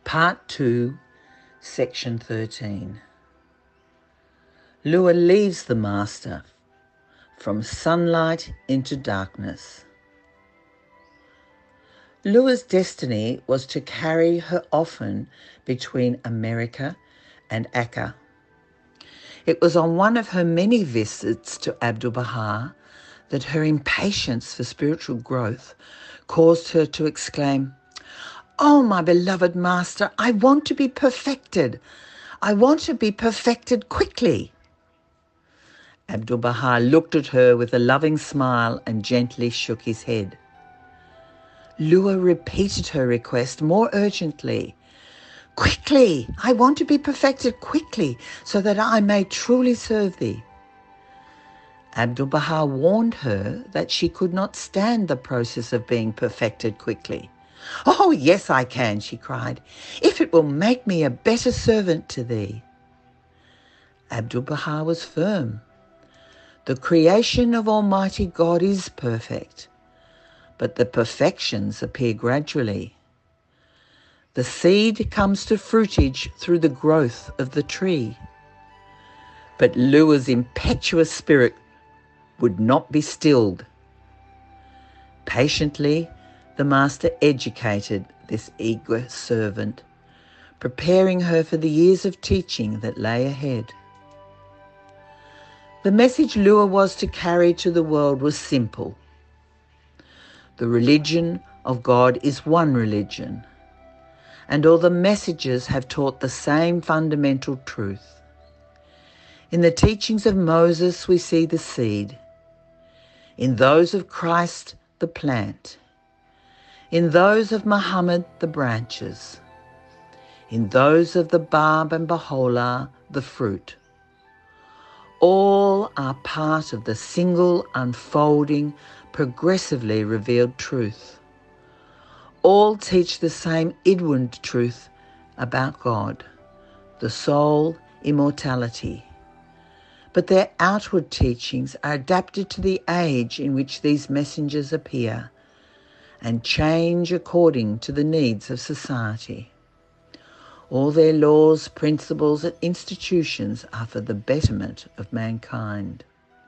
Part 2, Section 13. Lua leaves the Master from sunlight into darkness. Lua's destiny was to carry her often between America and Akka. It was on one of her many visits to Abdu'l-Baha that her impatience for spiritual growth caused her to exclaim, "Oh, my beloved Master, I want to be perfected. I want to be perfected quickly." Abdu'l-Baha looked at her with a loving smile and gently shook his head. Lua repeated her request more urgently. "Quickly! I want to be perfected quickly so that I may truly serve thee." Abdu'l-Baha warned her that she could not stand the process of being perfected quickly. "Oh, yes, I can," she cried, "if it will make me a better servant to thee." Abdu'l-Baha was firm. The creation of Almighty God is perfect, but the perfections appear gradually. The seed comes to fruitage through the growth of the tree. But Lua's impetuous spirit would not be stilled. Patiently, the Master educated this eager servant, preparing her for the years of teaching that lay ahead. The message Lua was to carry to the world was simple. The religion of God is one religion, and all the messages have taught the same fundamental truth. In the teachings of Moses, we see the seed. In those of Christ, the plant. In those of Muhammad, the branches. In those of the Bab and Baha'u'llah, the fruit. All are part of the single, unfolding, progressively revealed truth. All teach the same inward truth about God, the soul, immortality. But their outward teachings are adapted to the age in which these messengers appear and change according to the needs of society. All their laws, principles and institutions are for the betterment of mankind.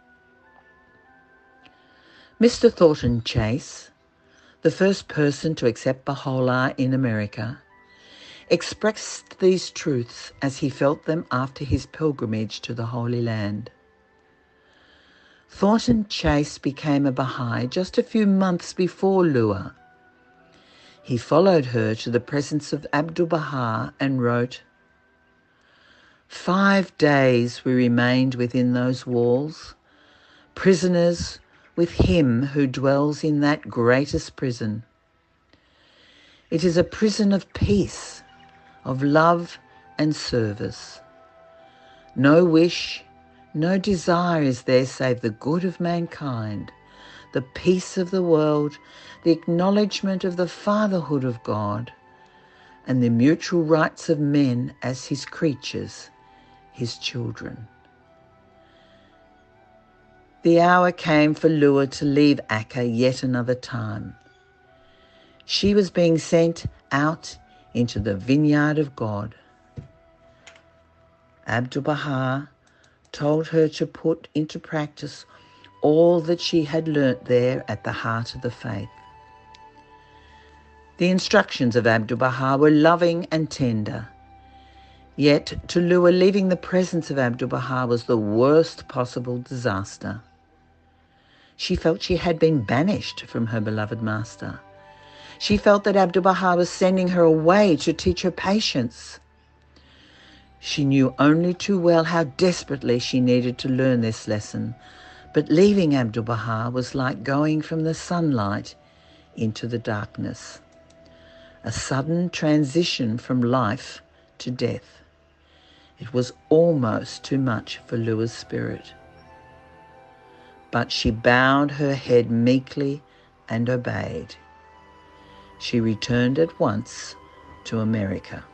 Mr. Thornton Chase, the first person to accept Baha'u'llah in America, expressed these truths as he felt them after his pilgrimage to the Holy Land. Thornton Chase became a Baha'i just a few months before Lua. He followed her to the presence of Abdu'l-Baha and wrote, "5 days we remained within those walls, prisoners with him who dwells in that greatest prison. It is a prison of peace, of love and service. No wish, no desire is there save the good of mankind, the peace of the world, the acknowledgement of the fatherhood of God, and the mutual rights of men as his creatures, his children." The hour came for Lua to leave Akka yet another time. She was being sent out into the vineyard of God. Abdu'l-Baha told her to put into practice all that she had learnt there at the heart of the faith. The instructions of Abdu'l-Baha were loving and tender, yet to Lua leaving the presence of Abdu'l-Baha was the worst possible disaster. She felt she had been banished from her beloved Master. She felt that Abdu'l-Baha was sending her away to teach her patience. She knew only too well how desperately she needed to learn this lesson, but leaving Abdu'l-Baha was like going from the sunlight into the darkness. A sudden transition from life to death. It was almost too much for Lua's spirit. But she bowed her head meekly and obeyed. She returned at once to America.